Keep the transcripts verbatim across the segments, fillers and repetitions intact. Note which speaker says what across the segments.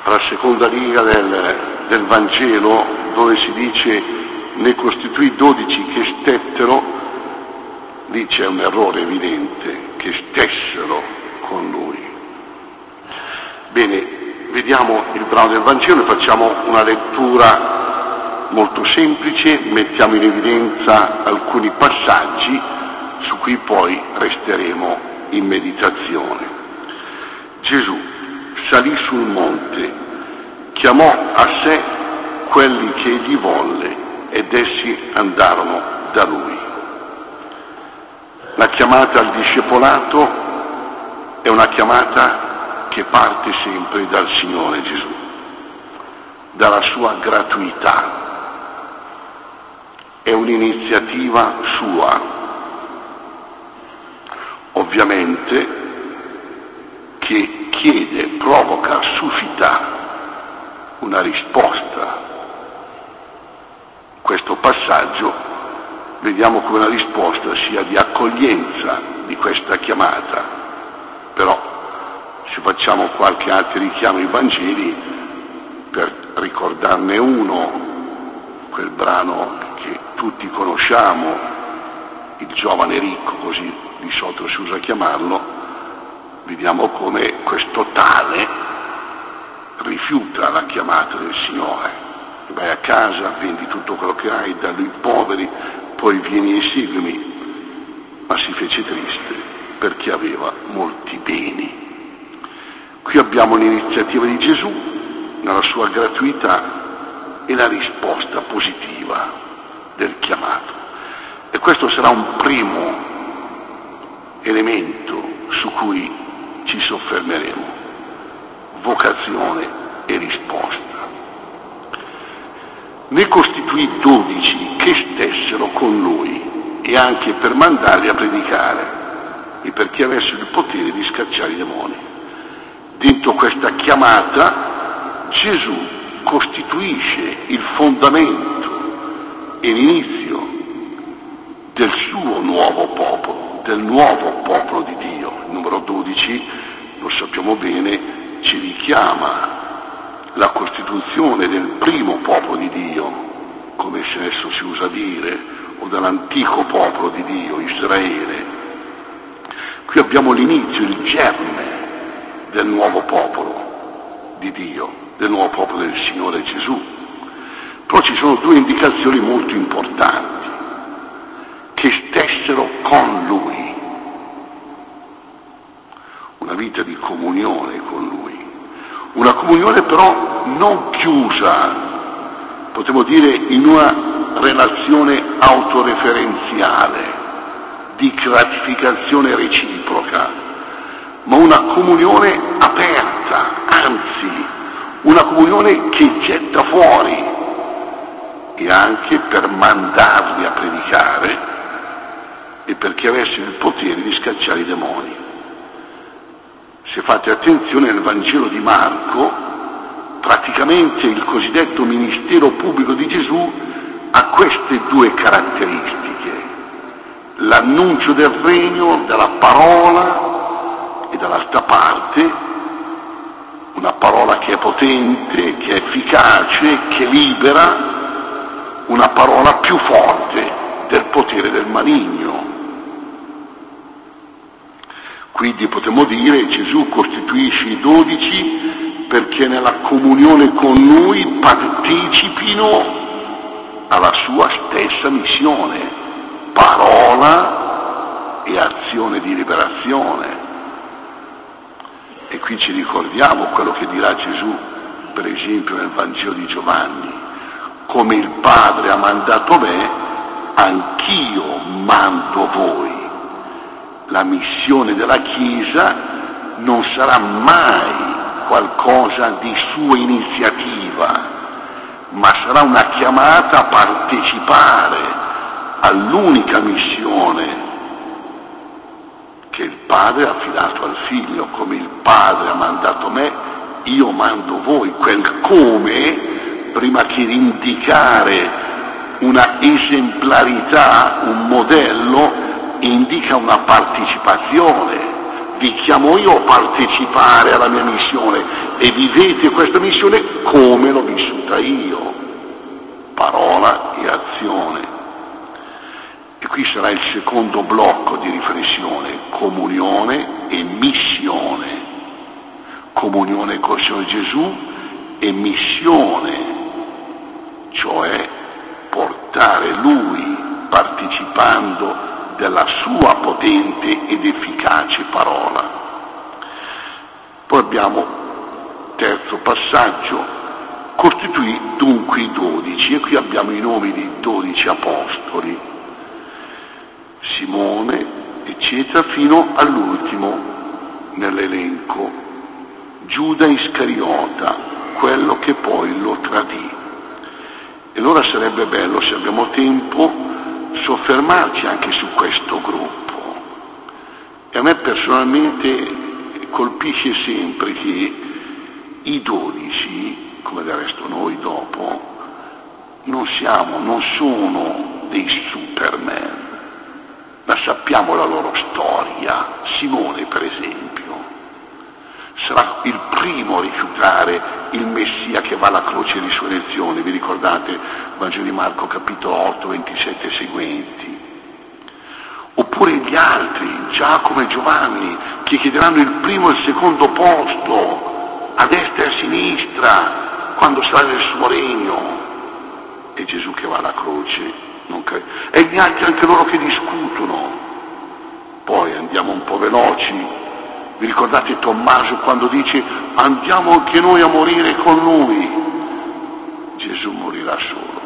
Speaker 1: alla seconda riga del, del Vangelo, dove si dice ne costituì dodici che stettero, lì c'è un errore evidente, che stessero con lui. Bene, vediamo il brano del Vangelo e facciamo una lettura molto semplice, mettiamo in evidenza alcuni passaggi su cui poi resteremo in meditazione. Gesù salì sul monte, chiamò a sé quelli che egli volle ed essi andarono da lui. La chiamata al discepolato è una chiamata che parte sempre dal Signore Gesù, dalla sua gratuità. È un'iniziativa sua, ovviamente, che chiede, provoca, suscita una risposta. Questo passaggio vediamo come la risposta sia di accoglienza di questa chiamata, però se facciamo qualche altro richiamo ai Vangeli per ricordarne uno, quel brano che tutti conosciamo, il giovane ricco, così di solito si usa chiamarlo, vediamo come questo tale rifiuta la chiamata del Signore. Vai a casa, vendi tutto quello che hai, dallo ai poveri, poi vieni e seguimi. Ma si fece triste perché aveva molti beni. Qui abbiamo l'iniziativa di Gesù nella sua gratuità e la risposta positiva del chiamato. E questo sarà un primo elemento su cui ci soffermeremo: vocazione e risposta. Ne costituì dodici che stessero con lui e anche per mandarli a predicare e perché avessero il potere di scacciare i demoni. Dentro questa chiamata Gesù costituisce il fondamento e l'inizio del suo nuovo popolo, del nuovo popolo di Dio. Il numero dodici, lo sappiamo bene, ci richiama la costituzione del primo popolo di Dio, come se adesso si usa dire, o dell'antico popolo di Dio, Israele. Qui abbiamo l'inizio, il germe del nuovo popolo di Dio, del nuovo popolo del Signore Gesù. Però ci sono due indicazioni molto importanti: che stessero con Lui, una vita di comunione con Lui, una comunione però non chiusa, potremmo dire in una relazione autoreferenziale, di gratificazione reciproca, ma una comunione aperta, anzi, una comunione che getta fuori, e anche per mandarli a predicare e perché avessero il potere di scacciare i demoni. Se fate attenzione, nel Vangelo di Marco, praticamente il cosiddetto ministero pubblico di Gesù ha queste due caratteristiche: l'annuncio del regno, della parola, e dall'altra parte una parola che è potente, che è efficace, che libera, una parola più forte del potere del maligno. Quindi potremmo dire Gesù costituisce i dodici perché nella comunione con Lui partecipino alla sua stessa missione, parola e azione di liberazione. E qui ci ricordiamo quello che dirà Gesù, per esempio nel Vangelo di Giovanni: come il Padre ha mandato me, anch'io mando voi. La missione della Chiesa non sarà mai qualcosa di sua iniziativa, ma sarà una chiamata a partecipare all'unica missione che il Padre ha affidato al Figlio. Come il Padre ha mandato me, io mando voi. Quel come, prima che indicare una esemplarità, un modello, indica una partecipazione. vi chiamo io a partecipare alla mia missione e vivete questa missione come l'ho vissuta io, parola e azione. E qui sarà il secondo blocco di riflessione, comunione e missione. Comunione col Signore Gesù e missione, cioè portare Lui partecipando della sua potente ed efficace parola. Poi abbiamo, terzo passaggio, costituì dunque i dodici, e qui abbiamo i nomi di dodici apostoli, Simone, eccetera, fino all'ultimo nell'elenco, Giuda Iscariota, quello che poi lo tradì. E allora sarebbe bello, se abbiamo tempo, soffermarci anche su questo gruppo. E a me personalmente colpisce sempre che i dodici, come del resto noi dopo, non siamo, non sono dei Superman, ma sappiamo la loro storia. Simone, per esempio, sarà il primo a rifiutare il Messia che va alla croce e risurrezione. Vi ricordate Vangelo di Marco capitolo otto, ventisette e seguenti? Oppure gli altri, Giacomo e Giovanni, che chiederanno il primo e il secondo posto a destra e a sinistra quando sarà nel suo regno. E Gesù che va alla croce non cre- e gli altri anche loro che discutono. Poi andiamo un po' veloci. Vi ricordate Tommaso quando dice andiamo anche noi a morire con lui? Gesù morirà solo.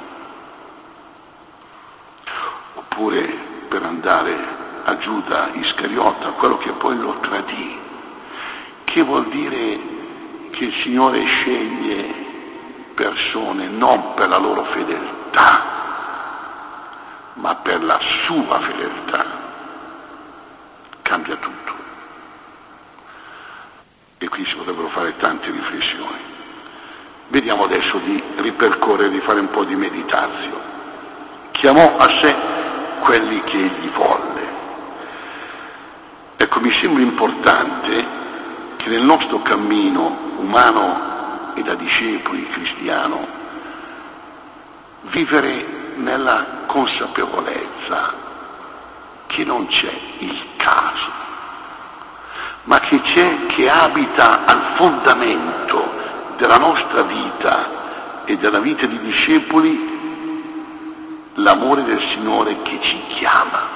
Speaker 1: Oppure per andare a Giuda Iscariota, quello che poi lo tradì, che vuol dire che il Signore sceglie persone non per la loro fedeltà, ma per la sua fedeltà. Cambia tutto. E qui si potrebbero fare tante riflessioni. Vediamo adesso di ripercorrere, di fare un po' di meditazione. Chiamò a sé quelli che egli volle. Ecco, mi sembra importante che nel nostro cammino umano e da discepoli cristiano vivere nella consapevolezza che non c'è il caso, ma che c'è, che abita al fondamento della nostra vita e della vita di discepoli, l'amore del Signore che ci chiama.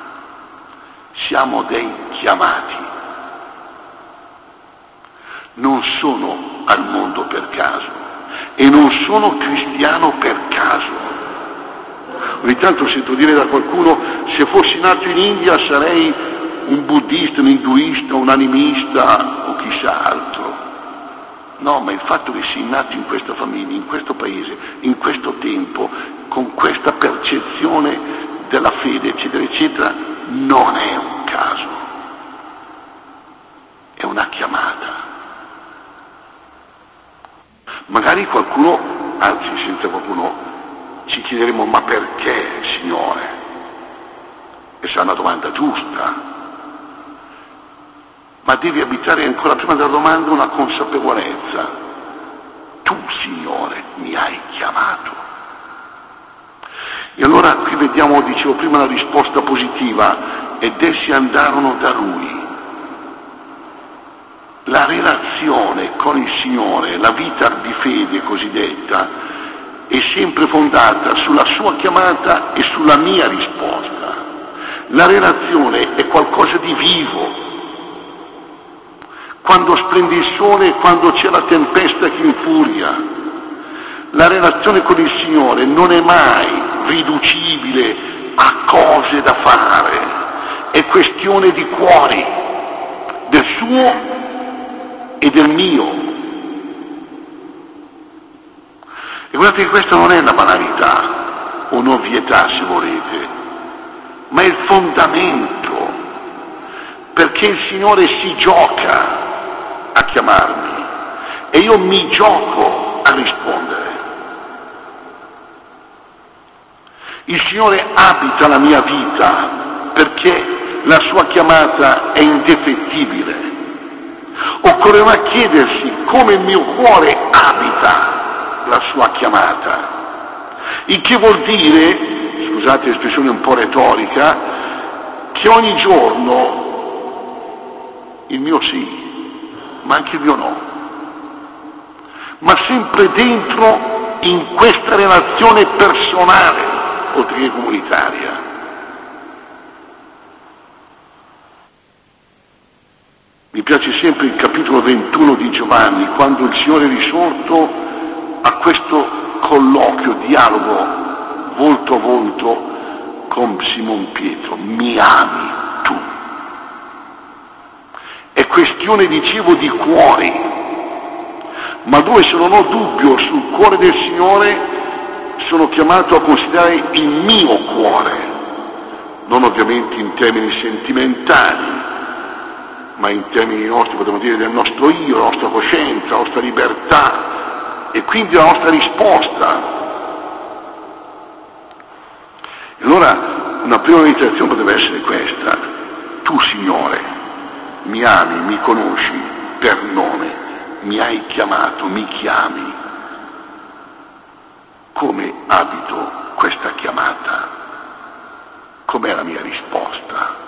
Speaker 1: Siamo dei chiamati. Non sono al mondo per caso e non sono cristiano per caso. Ogni tanto sento dire da qualcuno: se fossi nato in India sarei un buddista, un induista, un animista o chissà altro. No, ma il fatto che sei nato in questa famiglia, in questo paese, in questo tempo, con questa percezione della fede, eccetera, eccetera, non è un caso, è una chiamata. Magari qualcuno, anzi senza qualcuno, ci chiederemo: ma perché, Signore? E sarà una domanda giusta. Ma devi abitare ancora prima della domanda una consapevolezza. Tu, Signore, mi hai chiamato. E allora qui vediamo, dicevo prima, la risposta positiva: ed essi andarono da Lui. La relazione con il Signore, la vita di fede cosiddetta, è sempre fondata sulla sua chiamata e sulla mia risposta. La relazione è qualcosa di vivo. Quando splende il sole e quando c'è la tempesta che infuria. La relazione con il Signore non è mai riducibile a cose da fare, è questione di cuori, del suo e del mio. E guardate che questa non è una banalità o un'ovvietà, se volete, ma è il fondamento, perché il Signore si gioca a chiamarmi e io mi gioco a rispondere. Il Signore abita la mia vita perché la sua chiamata è indefettibile. Occorrerà chiedersi come il mio cuore abita la sua chiamata, il che vuol dire, scusate l'espressione un po' retorica, che ogni giorno il mio sì, ma anche il mio no, ma sempre dentro in questa relazione personale, oltre che comunitaria. Mi piace sempre il capitolo ventuno di Giovanni, quando il Signore risorto ha questo colloquio, dialogo volto a volto con Simon Pietro: mi ami tu? È questione, dicevo, di cuori, ma dove se non ho dubbio sul cuore del Signore sono chiamato a considerare il mio cuore, non ovviamente in termini sentimentali, ma in termini nostri, potremmo dire, del nostro io, la nostra coscienza, la nostra libertà e quindi la nostra risposta. E allora una prima meditazione potrebbe essere questa: tu, Signore, mi ami, mi conosci per nome, mi hai chiamato, mi chiami. Come abito questa chiamata? Com'è la mia risposta?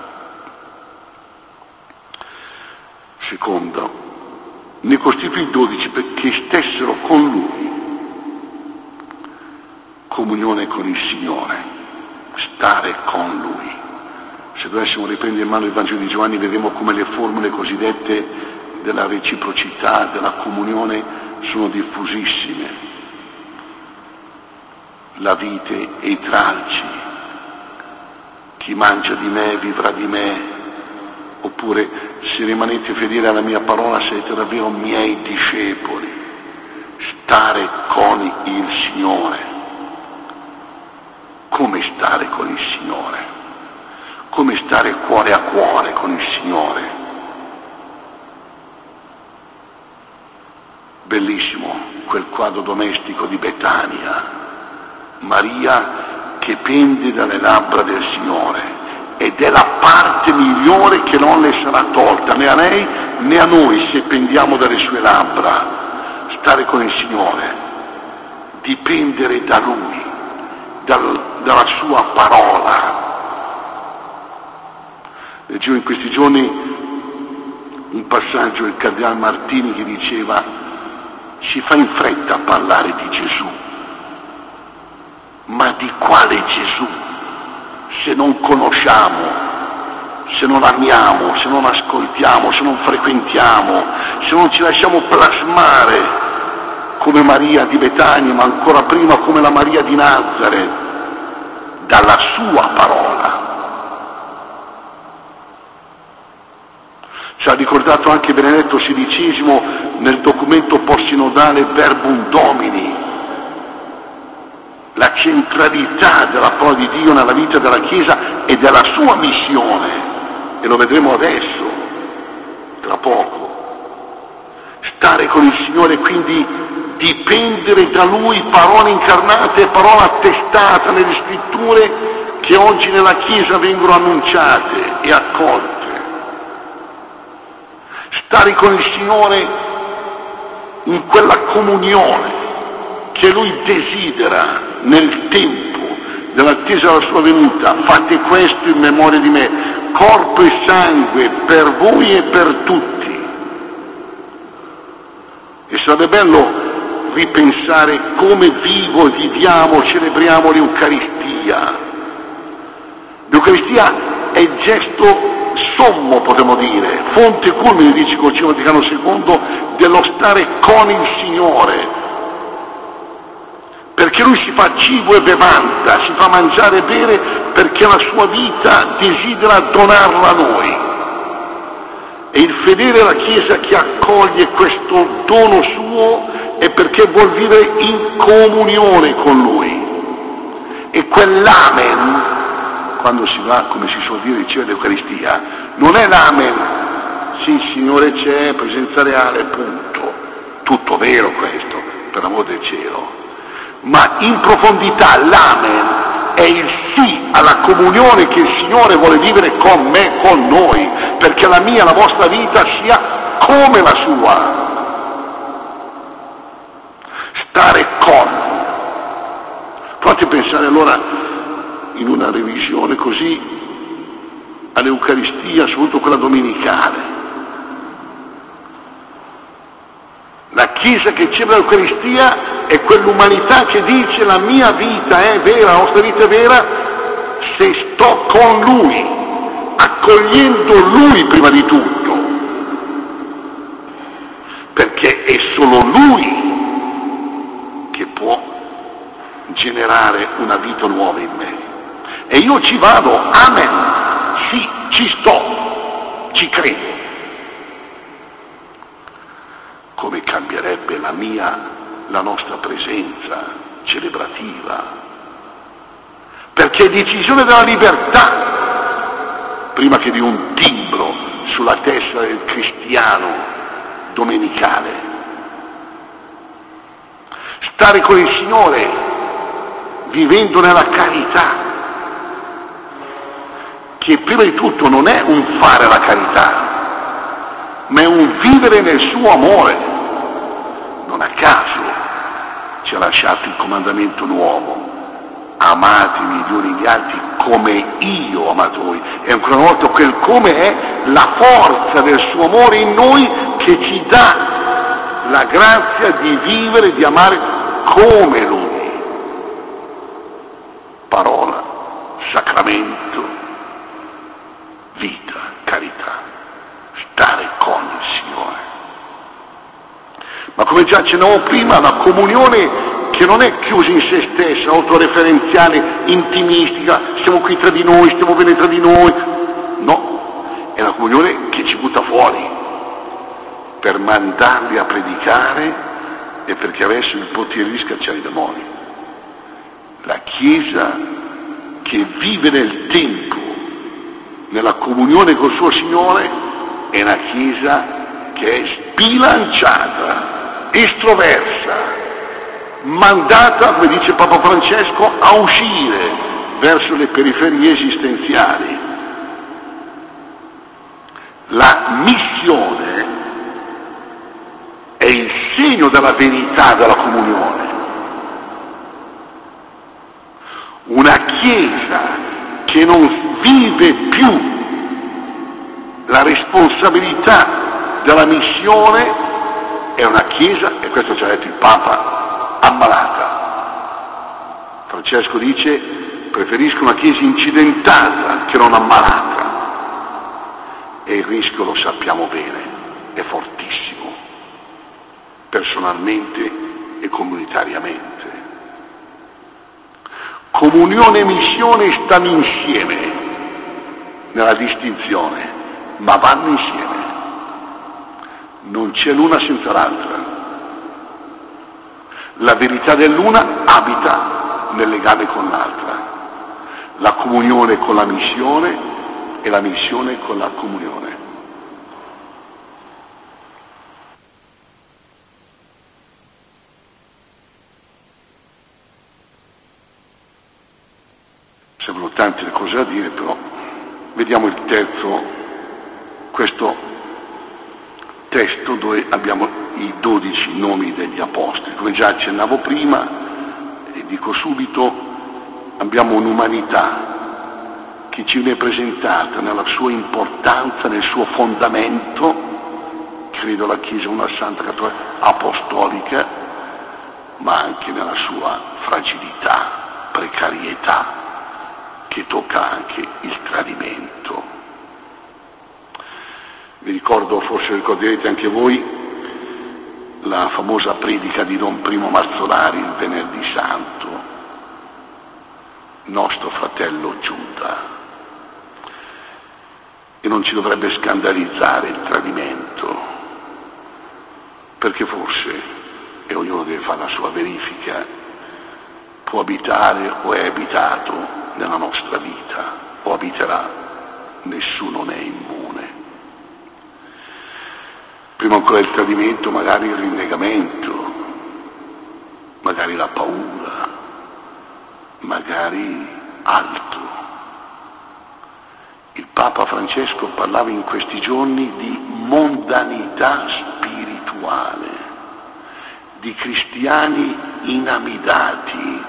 Speaker 1: Secondo, ne costituì dodici perché stessero con Lui. Comunione con il Signore, stare con Lui. Se dovessimo riprendere in mano il Vangelo di Giovanni, vedremo come le formule cosiddette della reciprocità, della comunione sono diffusissime. La vite e i tralci, chi mangia di me vivrà di me, oppure se rimanete fedeli alla mia parola sarete davvero miei discepoli. Stare con il Signore. Come stare con il Signore? Come stare cuore a cuore con il Signore? Bellissimo quel quadro domestico di Betania, Maria che pende dalle labbra del Signore, ed è la parte migliore che non le sarà tolta, né a lei né a noi, se pendiamo dalle sue labbra. Stare con il Signore, dipendere da Lui, dal, dalla Sua parola. Leggevo in questi giorni un passaggio del Cardinale Martini che diceva: si fa in fretta a parlare di Gesù, ma di quale Gesù? Se non conosciamo, se non amiamo, se non ascoltiamo, se non frequentiamo, se non ci lasciamo plasmare come Maria di Betania, ma ancora prima come la Maria di Nazareth, dalla Sua parola. Ci ha ricordato anche Benedetto sedicesimo nel documento post-sinodale Verbum Domini, la centralità della parola di Dio nella vita della Chiesa e della sua missione, e lo vedremo adesso, tra poco. Stare con il Signore, quindi dipendere da Lui, parole incarnate, parola attestata nelle scritture che oggi nella Chiesa vengono annunciate e accolte. Stare con il Signore in quella comunione che Lui desidera nel tempo dell'attesa della sua venuta. Fate questo in memoria di me, corpo e sangue per voi e per tutti. E sarebbe bello ripensare come vivo e viviamo, celebriamo l'Eucaristia. L'Eucaristia è il gesto sommo, potremmo dire, fonte culmine, dice il Concilio Vaticano secondo, dello stare con il Signore, perché Lui si fa cibo e bevanda, si fa mangiare e bere, perché la sua vita desidera donarla a noi. E il fedele alla Chiesa che accoglie questo dono suo è perché vuol vivere in comunione con Lui. E quell'amen, quando si va, come si suol dire, ricevere l'Eucaristia, non è l'amen, sì, il Signore c'è, presenza reale, punto. Tutto vero questo, per l'amor del cielo. Ma in profondità l'amen è il sì alla comunione che il Signore vuole vivere con me, con noi, perché la mia, la vostra vita sia come la sua. Stare con. Provate a pensare allora, in una revisione così, all'Eucaristia, soprattutto quella domenicale. La Chiesa che celebra l'Eucaristia è quell'umanità che dice la mia vita è vera, la nostra vita è vera se sto con Lui, accogliendo Lui prima di tutto, perché è solo Lui che può generare una vita nuova in me. E io ci vado, amen, sì, ci sto, ci credo. Come cambierebbe la mia, la nostra presenza celebrativa, perché è decisione della libertà, prima che di un timbro sulla testa del cristiano domenicale. Stare con il Signore, vivendo nella carità, che prima di tutto non è un fare la carità, ma è un vivere nel suo amore. Non a caso ci ha lasciato il comandamento nuovo: amatevi gli uni gli altri come io ho amato voi. E ancora una volta quel come è la forza del suo amore in noi che ci dà la grazia di vivere, di amare come Lui. Parola, sacramento, vita, carità. Stare con il Signore. Ma come già accennavo prima, la comunione che non è chiusa in se stessa, autoreferenziale, intimistica, siamo qui tra di noi, stiamo bene tra di noi, no, è la comunione che ci butta fuori per mandarli a predicare e perché avessero il potere di scacciare i demoni. La Chiesa che vive nel tempo, nella comunione col suo Signore, è una Chiesa che è sbilanciata, estroversa, mandata, come dice Papa Francesco, a uscire verso le periferie esistenziali. La missione è il segno della verità della comunione. Una Chiesa che non vive più la responsabilità della missione è una Chiesa, e questo ci ha detto il Papa, ammalata. Francesco dice: preferisco una Chiesa incidentata che non ammalata. E il rischio, lo sappiamo bene, è fortissimo, personalmente e comunitariamente. Comunione e missione stanno insieme nella distinzione, ma vanno insieme, non c'è l'una senza l'altra. La verità dell'una abita nel legame con l'altra, la comunione con la missione e la missione con la comunione. Sembrano tante le cose da dire, però vediamo il terzo, questo testo dove abbiamo i dodici nomi degli apostoli. Come già accennavo prima, e dico subito, abbiamo un'umanità che ci viene presentata nella sua importanza, nel suo fondamento. Credo la Chiesa una santa cattolica apostolica, ma anche nella sua fragilità, precarietà, che tocca anche il tradimento. Vi ricordo, forse ricorderete anche voi, la famosa predica di Don Primo Marzolari il Venerdì Santo, nostro fratello Giuda. E non ci dovrebbe scandalizzare il tradimento, perché forse, e ognuno deve fare la sua verifica, può abitare o è abitato nella nostra vita, o abiterà, nessuno ne è immune. Prima ancora il tradimento, magari il rinnegamento, magari la paura, magari altro. Il Papa Francesco parlava in questi giorni di mondanità spirituale, di cristiani inamidati,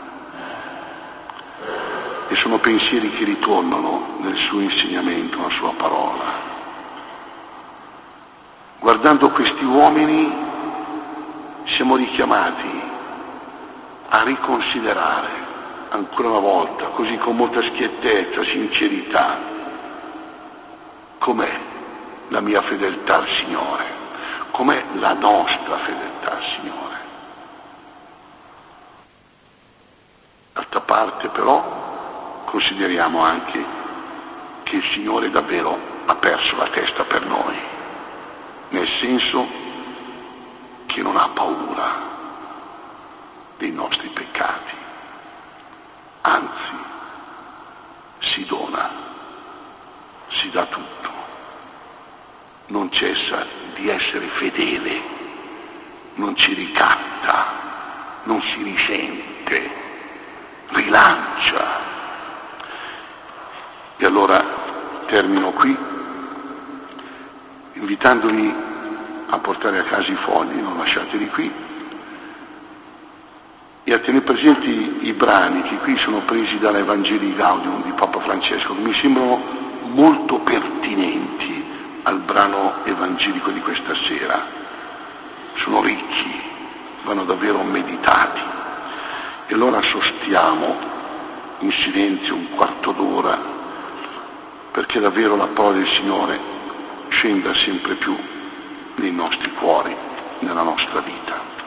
Speaker 1: e sono pensieri che ritornano nel suo insegnamento, nella sua parola. Guardando questi uomini siamo richiamati a riconsiderare ancora una volta, così con molta schiettezza, sincerità, com'è la mia fedeltà al Signore, com'è la nostra fedeltà al Signore. D'altra parte però consideriamo anche che il Signore davvero ha perso la testa per noi, nel senso che non ha paura dei nostri peccati, anzi si dona, si dà tutto, non cessa di essere fedele, non ci ricatta, non si risente, rilancia. E allora termino qui, invitandovi a portare a casa i fogli, non lasciateli qui, e a tenere presenti i brani che qui sono presi dall'Evangelii Gaudium di Papa Francesco, che mi sembrano molto pertinenti al brano evangelico di questa sera. Sono ricchi, vanno davvero meditati. E allora sostiamo in silenzio un quarto d'ora, perché davvero la parola del Signore scenda sempre più nei nostri cuori, nella nostra vita.